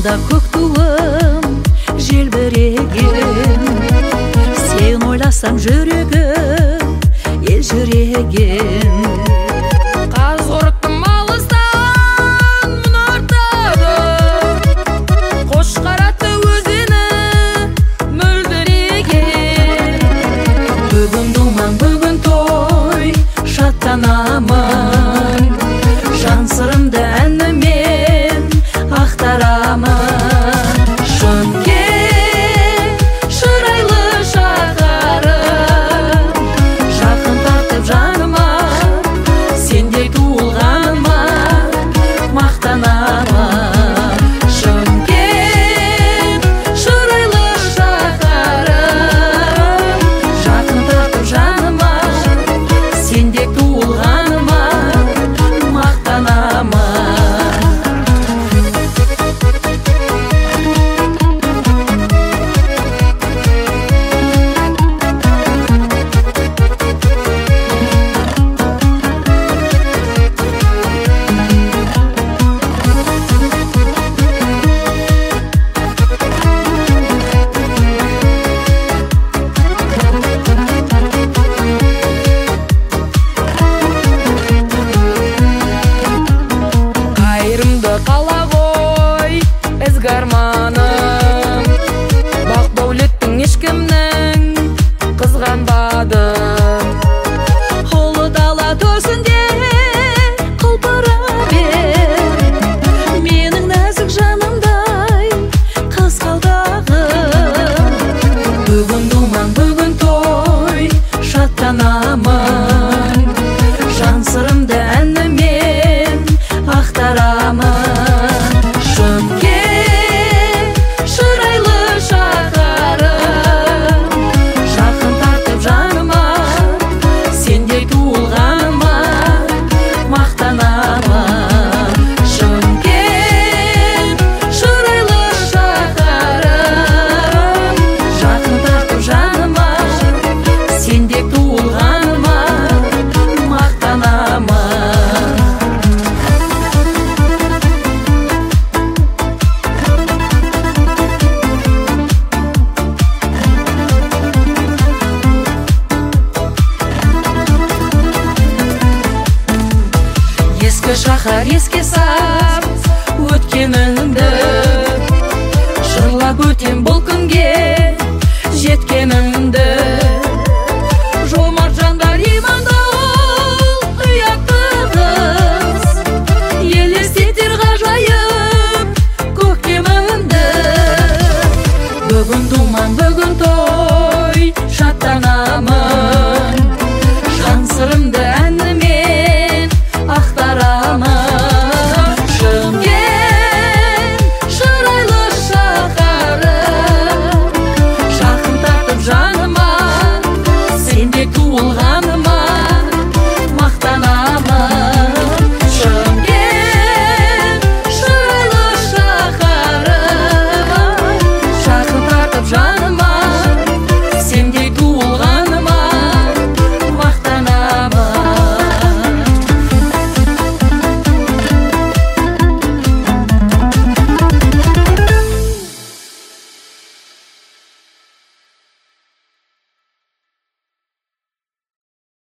Айналамда көк туым желбіреген, сен ойласам жүрегім ел жүреген. Қазғұрттым алыстан мұнартады, қош қаратты өзені мөлдіреген. Бүгін думан, бүгін той, шаттанамын, жан сырымды әнімен ақтарамын. Шымкент шырайлы шаһарым, жақын тартып жаныма, сендей туылғаныма мақтанамын. Шымкент шырайлы шаһарым, жақын тартып жаныма, сендей туылғаныма мақтанамын. Қайырымды қала ғой ізгі арманым, бақ дәулеттің ешкімнің қызғанбадым. Ұлы дала төсінде құлпырап ем, менің нәзік жанымдай қызғалдағым. Бүгін думан, бүгін той, шаттанамын, жан сырымды әнімен ақтарамын. Шымкент шырайлы шаһарым, жақын тартып жаныма, сендей туылғаныма мақтанамын. Шымкент шырайлы шаһарым, жақын тартып жаныма, сендей туылғаныма мақтанамын. Ескі шаһар еске сап өткеніңді, жырлап өтем бұл